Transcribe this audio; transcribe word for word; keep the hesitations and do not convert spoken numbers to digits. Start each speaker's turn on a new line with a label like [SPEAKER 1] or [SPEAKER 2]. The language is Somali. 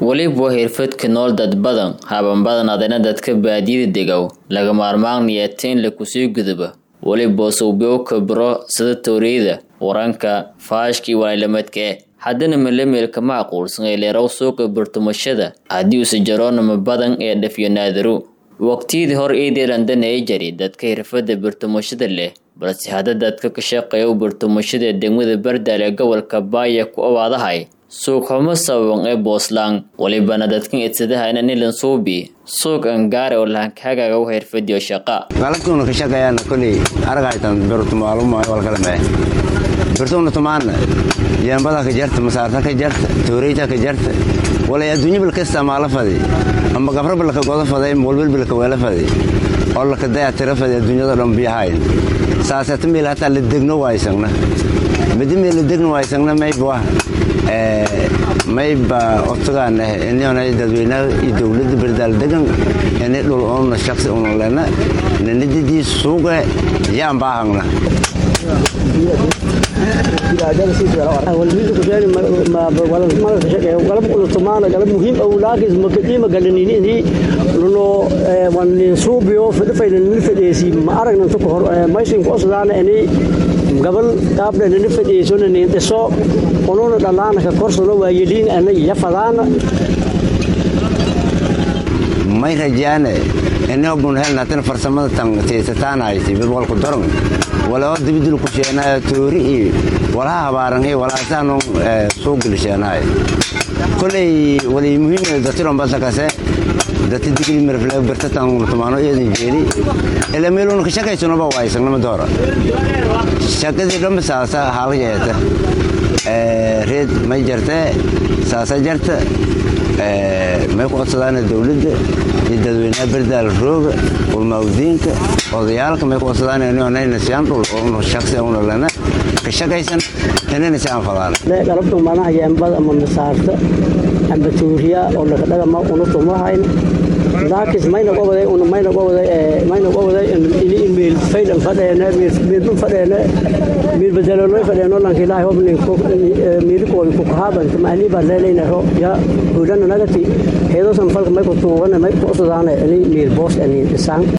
[SPEAKER 1] waliba xirfadka nool dad badan haban badan adana dadka baadiyada degaw laga maarmaan niyateen la ku sii gudba waliba soo kabro sida tooriyada waranka faashki walaalamadka haddana malameelka macquulsan ee leerow suuqa bartumashada hadii uu sajaroonama badan ee dhafiyo naadaro waqtiyadii hor ee deelandana ay jari dadka xirfada bartumashada leh balse hadda dadka ka shaqeeya bartumashada degmada Bardaale gobolka Baaya ku awaadahay suuq xumo sawan ee Booslang waliba dadkan eedsadaha in nilan suubi suuq aan gaar oo laan kaaga u xirfadiyo shaqa
[SPEAKER 2] galabtuna ka shaqeeyana kulli aragaytan bartumaalo ma wal kala ma bartuna tumaana yambada ka jarta masaarta ka jarta tooreyta ka jarta wala adduunyo bil kasta ma la fadi ama gafar bil ka godo faday moolbil bil ka wala fadi oo la ka dayactira fadi adduunyada dhan biyahayn saasat meel hata la degno waysana mid meel la degno waysana may baa ee may baa otagan inay dadweynaha iyo dawladda Bardaale degan inay dhul oo shakhsi oo lana nidii suuqa yaan baahna
[SPEAKER 3] والميزة كجاني ما ولا ما شيء قلب كل طمان قلب مهم أو لاقي مقدمة قالني إني لأنه ونسوب يو في في النفديسي ما أعرف نسوق ما يصير قصة أنا إني قبل قبل النفديسي إني تسوق قانون دلنا كقرص لو يلين أنا يفضلنا
[SPEAKER 2] ما يرجعنا إنه بنهلنا تنفرس ما تان تيستان عايزي بالوال قدرن ولا أرد بدل كشينا توري ولا هبارني ولا سانو سوق الشينا كل ولي مهم دكتورم بس كاسة دكتور دكتور مرفلة برتتان وطمانو يدي جري إلا ميلون كشكاي سنو بواي سنو مدورة شكل دم ساسا حال جاته ريد ما جرته ساسا جرته ما يقول صدقنا الدولة يدلونا Bardaale الروج والموزينك وضيالك ما يقول صدقنا إنه أنا نسيان وإنه الشخص أو لنا كشكايسن أنا نسيان فلان.
[SPEAKER 3] لا قربت معنا أيام بعد من مسافة عم بتوريا ولا كذا ما قلت ما هاي لكن ما ينقوا ذي وما ينقوا ذي ما ينقوا ذي إلي إيميل فيلم فدينا ميل ميل فدينا ميل بدلوا له فدينا لان كلا هو من ميل كول كوكابن ثم أني بدلين هو يا بدنا نقتي هذا سنفرق ما يكون وانا ما يكون أصلا أنا إلي ميل بوس أني إنسان